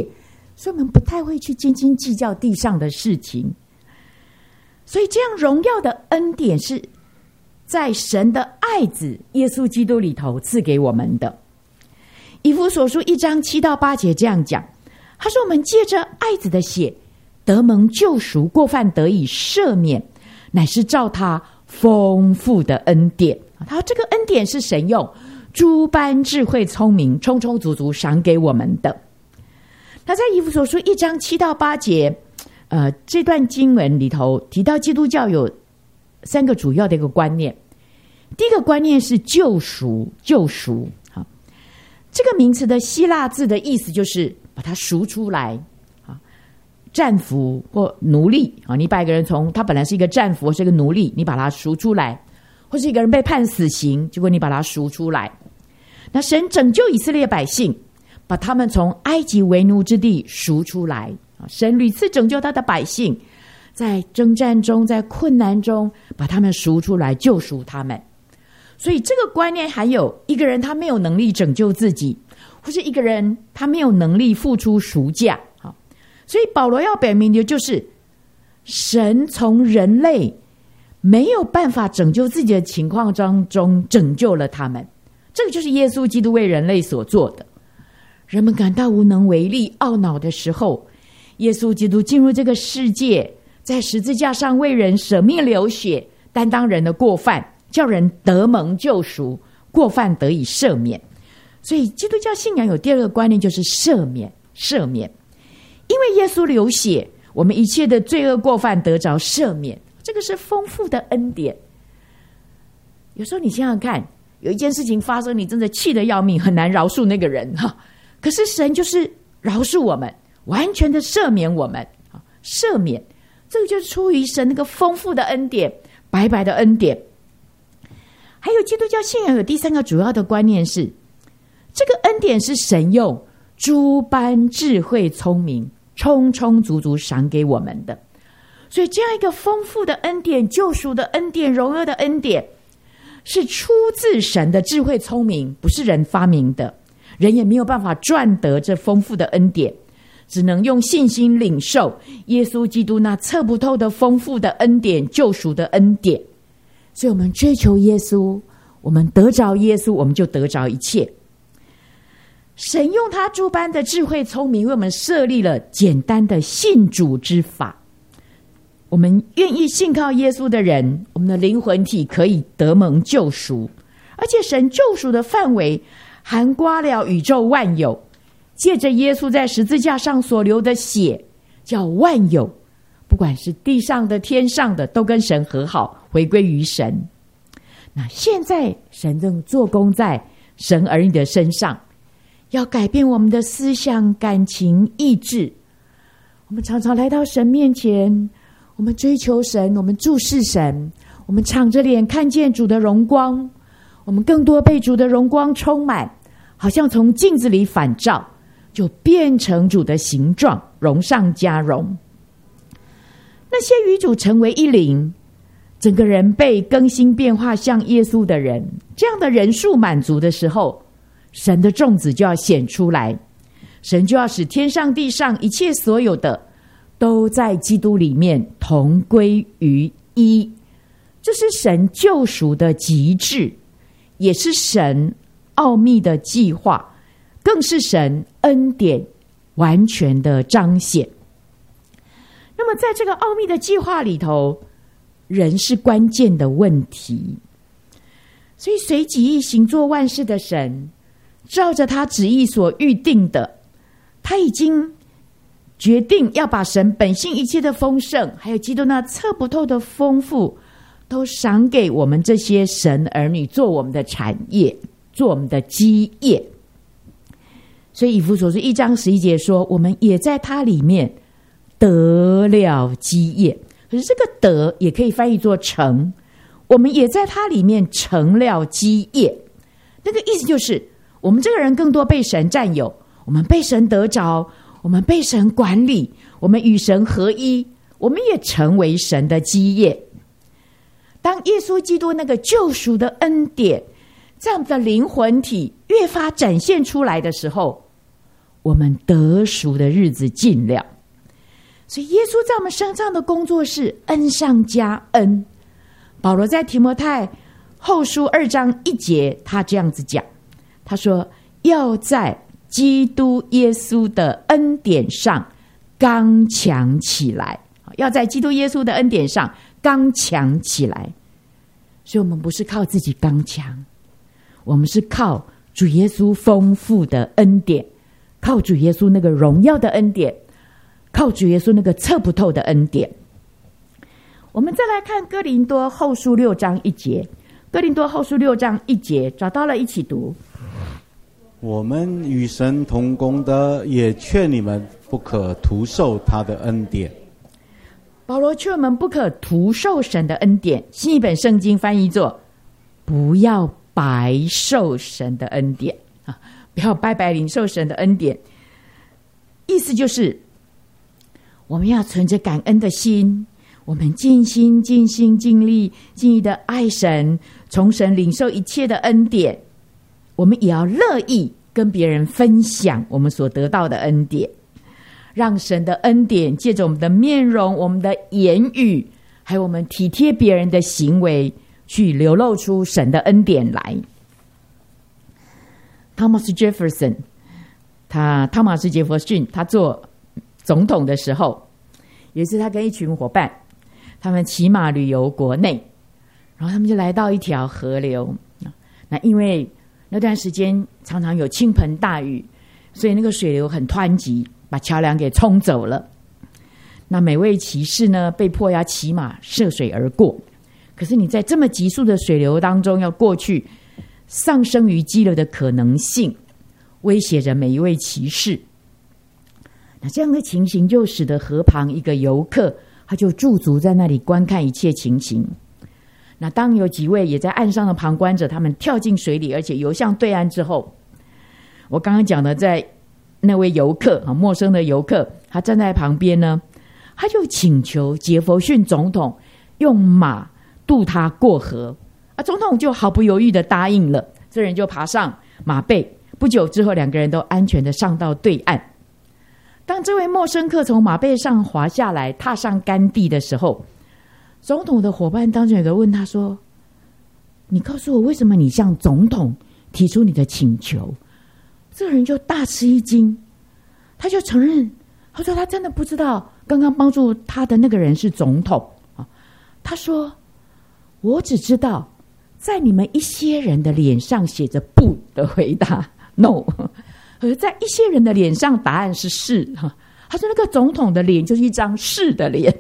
所以我们不太会去斤斤计较地上的事情。所以这样荣耀的恩典是在神的爱子耶稣基督里头赐给我们的。以弗所书1章7到8节这样讲，他说我们借着爱子的血得蒙救赎，过犯得以赦免，乃是照他丰富的恩典。他说这个恩典是神用诸般智慧聪明充充足足赏给我们的。那在以弗所书1章7到8节这段经文里头提到基督教有3个主要的一个观念。第一个观念是救赎，这个名词的希腊字的意思就是把它赎出来，战俘或奴隶，你把一个人从他本来是一个战俘或是一个奴隶，你把他赎出来，或是一个人被判死刑，结果你把他赎出来。那神拯救以色列百姓，把他们从埃及为奴之地赎出来。神屡次拯救他的百姓，在征战中，在困难中把他们赎出来，救赎他们。所以这个观念还有一个人他没有能力拯救自己，或是一个人他没有能力付出赎价。所以保罗要表明的就是神从人类没有办法拯救自己的情况当中拯救了他们。这个就是耶稣基督为人类所做的。人们感到无能为力懊恼的时候，耶稣基督进入这个世界，在十字架上为人舍命流血，担当人的过犯，叫人得蒙救赎，过犯得以赦免。所以基督教信仰有第二个观念，就是赦免。因为耶稣流血，我们一切的罪恶过犯得着赦免，这个是丰富的恩典。有时候你想想看，有一件事情发生，你真的气得要命，很难饶恕那个人，可是神就是饶恕我们，完全的赦免我们。赦免，这个就是出于神那个丰富的恩典，白白的恩典。还有基督教信仰有第3个主要的观念是，这个恩典是神用诸般智慧聪明充充足足赏给我们的。所以这样一个丰富的恩典，救赎的恩典，荣耀的恩典，是出自神的智慧聪明，不是人发明的，人也没有办法赚得这丰富的恩典，只能用信心领受耶稣基督那测不透的丰富的恩典，救赎的恩典。所以我们追求耶稣，我们得着耶稣，我们就得着一切。神用他诸般的智慧聪明为我们设立了简单的信主之法，我们愿意信靠耶稣的人，我们的灵魂体可以得蒙救赎，而且神救赎的范围涵盖了宇宙万有，借着耶稣在十字架上所流的血，叫万有，不管是地上的天上的，都跟神和好，回归于神。那现在神正做工在神儿女的身上，要改变我们的思想、感情、意志。我们常常来到神面前，我们追求神，我们注视神，我们敞着脸看见主的荣光，我们更多被主的荣光充满，好像从镜子里反照，就变成主的形状，荣上加荣。那些与主成为一灵，整个人被更新变化像耶稣的人，这样的人数满足的时候，神的种子就要显出来，神就要使天上地上一切所有的都在基督里面同归于一。这是神救赎的极致，也是神奥秘的计划，更是神恩典完全的彰显。那么在这个奥秘的计划里头，人是关键的问题。所以随己意行做万事的神，照着他旨意所预定的，他已经决定要把神本性一切的丰盛，还有基督那测不透的丰富，都赏给我们这些神儿女，做我们的产业，做我们的基业。所以以弗所书1章11节说，我们也在他里面得了基业。可是这个得也可以翻译作成，我们也在他里面成了基业。那个意思就是我们这个人更多被神占有，我们被神得着，我们被神管理，我们与神合一，我们也成为神的基业。当耶稣基督那个救赎的恩典在我们的灵魂体越发展现出来的时候， 我们得赎的日子近了。所以耶稣在我们身上的工作是恩上加恩。保罗在提摩太后书2章1节，他这样子讲，他说要在基督耶稣的恩典上刚强起来，要在基督耶稣的恩典上刚强起来。所以我们不是靠自己刚强，我们是靠主耶稣丰富的恩典，靠主耶稣那个荣耀的恩典，靠主耶稣那个测不透的恩典。我们再来看哥林多后书6章1节，哥林多后书6章1节，找到了一起读。 我们与神同工的，也劝你们不可徒受他的恩典。 保罗劝我们不可徒受神的恩典，新译本圣经翻译作不要白受神的恩典啊，不要白白领受神的恩典。意思就是我们要存着感恩的心，我们尽心尽心尽力尽意的爱神，从神领受一切的恩典，我们也要乐意跟别人分享我们所得到的恩典，让神的恩典借着我们的面容、我们的言语，还有我们体贴别人的行为，去流露出神的恩典来。Thomas Jefferson， 汤马斯·杰弗逊，他做总统的时候，有一次他跟一群伙伴，他们骑马旅游国内，然后他们就来到一条河流。那因为那段时间常常有倾盆大雨，所以那个水流很湍急，把桥梁给冲走了。那每位骑士呢，被迫要骑马涉水而过。可是你在这么急速的水流当中要过去，丧生于激流的可能性威胁着每一位骑士。那这样的情形就使得河旁一个游客，他就驻足在那里观看一切情形。那当有几位也在岸上的旁观者，他们跳进水里，而且游向对岸之后，我刚刚讲的，在那位游客，陌生的游客，他站在旁边呢，他就请求杰弗逊总统用马渡他过河。总统就毫不犹豫的答应了，这人就爬上马背，不久之后两个人都安全的上到对岸。当这位陌生客从马背上滑下来，踏上干地的时候，总统的伙伴当中有个问他说，你告诉我为什么你向总统提出你的请求？这个人就大吃一惊，他就承认，他说他真的不知道刚刚帮助他的那个人是总统。他说我只知道在你们一些人的脸上写着不的回答 no， 而在一些人的脸上答案是是。他说那个总统的脸就是一张是的脸。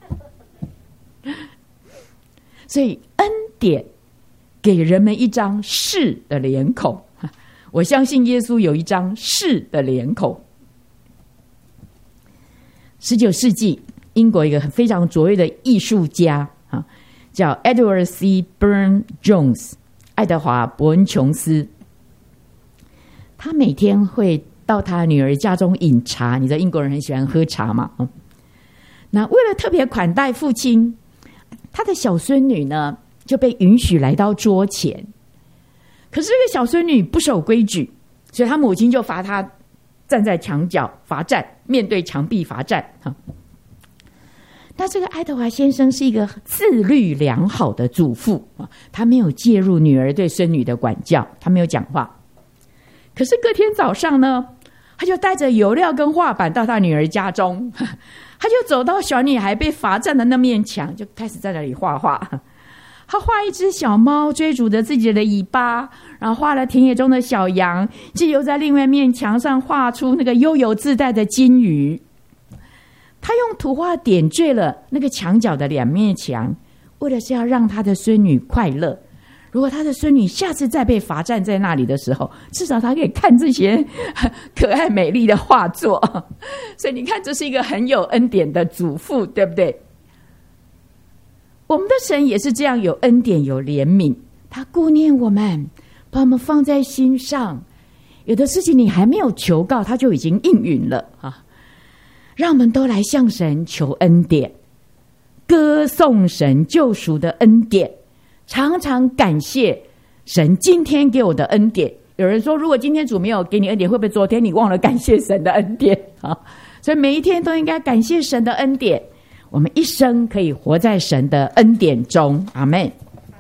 所以恩典给人们一张是的脸孔，我相信耶稣有一张是的脸孔。19世纪英国一个非常卓越的艺术家叫 Edward C. Burne-Jones， 爱德华·伯恩琼斯。他每天会到他女儿家中饮茶，你知道英国人很喜欢喝茶嘛？那为了特别款待父亲，他的小孙女呢就被允许来到桌前。可是这个小孙女不守规矩，所以他母亲就罚他站在墙角罚站，面对墙壁罚站。那这个爱德华先生是一个自律良好的祖父，他没有介入女儿对孙女的管教，他没有讲话。可是隔天早上呢，他就带着油料跟画板到他女儿家中，他就走到小女孩被罚站的那面墙，就开始在那里画画。他画一只小猫追逐着自己的尾巴，然后画了田野中的小羊，藉由在另外一面墙上画出那个悠游自在的金鱼。他用图画点缀了那个墙角的两面墙，为了是要让他的孙女快乐。如果他的孙女下次再被罚站在那里的时候，至少他可以看这些可爱美丽的画作。所以你看，这是一个很有恩典的祖父，对不对？我们的神也是这样，有恩典有怜悯，他顾念我们，把我们放在心上。有的事情你还没有求告，他就已经应允了啊！让我们都来向神求恩典，歌颂神救赎的恩典，常常感谢神今天给我的恩典， 有人说，如果今天主没有给你恩典，会不会昨天你忘了感谢神的恩典啊？所以每一天都应该感谢神的恩典，我们一生可以活在神的恩典中。阿们。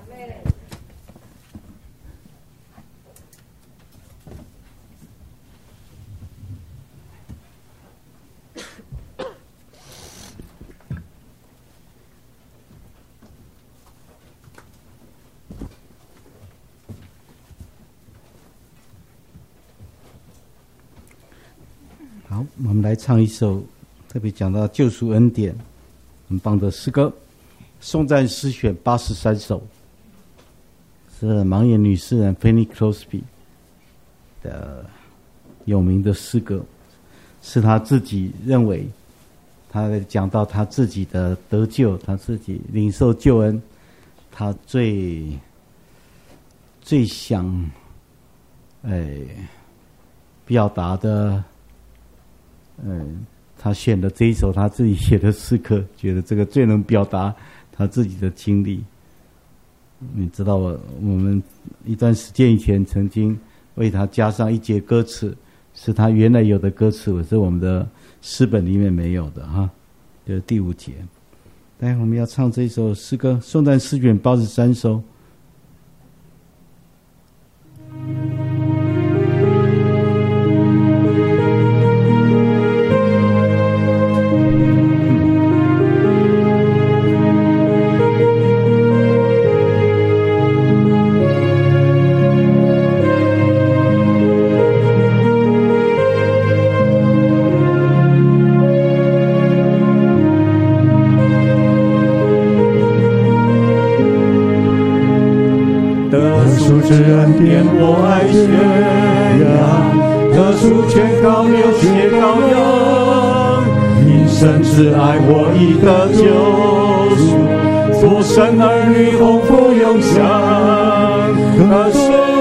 好，我们来唱一首特别讲到救赎恩典很棒的诗歌，颂赞诗选83首，是盲眼女诗人 Fanny Crosby 的有名的诗歌，是他自己认为，他讲到他自己的得救，他自己领受救恩，他最想表达的。他选的这一首他自己写的诗歌，觉得这个最能表达他自己的经历。你知道我们一段时间以前曾经为他加上一节歌词，是他原来有的歌词，是我们的诗本里面没有的哈，就是第5节。待会我们要唱这一首诗歌，颂赞诗选83首。 是恩典，我爱宣扬，得赎全靠流血羔羊，因神之爱我已得救赎，做神儿女鸿福永享，得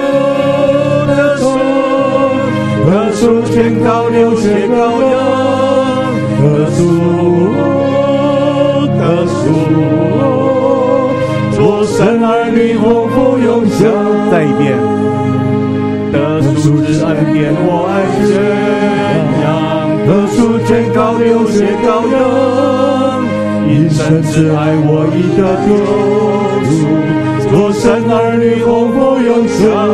赎全靠流血羔羊，得赎，做神儿女鸿福永享。 再一遍， 得赎之恩典，我爱宣扬，得赎全靠流血羔羊，因神之爱我已得救赎，做神儿女鸿福永享，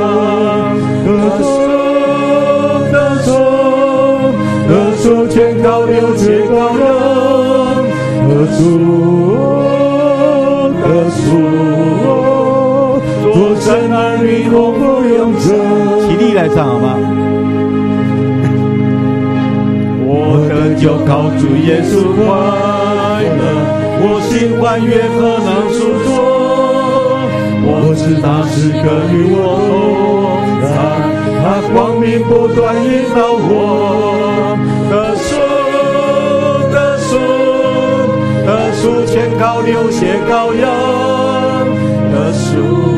得赎全靠流血羔羊，得赎。做神儿女鸿福永享， 起立来唱好吗？ 我得救靠主耶稣快乐，我心欢悦何能诉说？我知他时刻与我同在，他光明不断引导我，得赎全靠流血羔羊，得赎，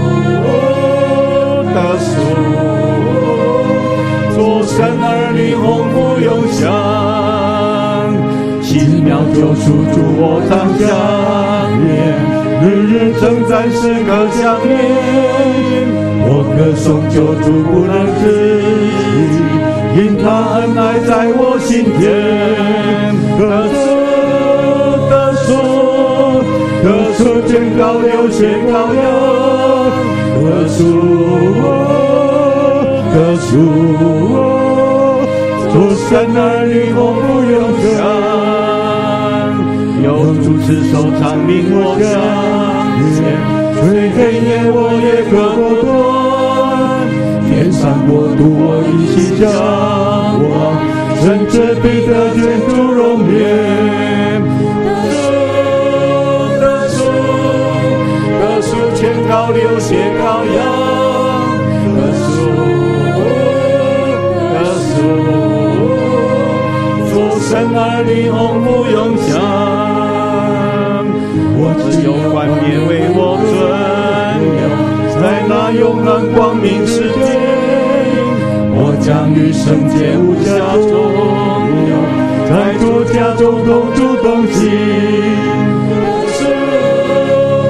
做神儿女鸿福永享，奇妙救赎主我常想念，日日称赞时刻想念，我歌颂救主不能自已，因他恩爱在我心田，得赎全靠流血羔羊，得赎，做神儿女鸿福永享，有主持手长领我向前，虽黑夜我也可不断，天上国度我一心向往，甚至必得见主容颜，得赎全靠流血羔羊，得赎，做神儿女鸿福永享，我只有冠冕为我存留，在那永恒光明世界，我将与圣洁无瑕中有，在主家中同住同行，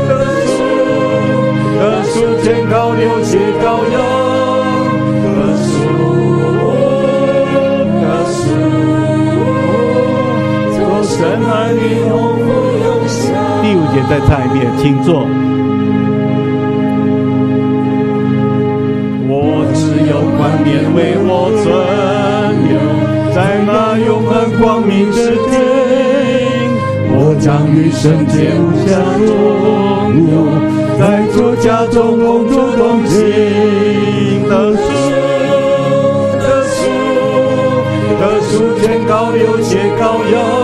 得赎全靠流血羔羊，得赎， 在台面，请坐。 我只有冠冕为我存留，在那永恒光明之天，我将与圣洁无瑕荣耀，在主家中共主同行。得赎，天高流血羔羊。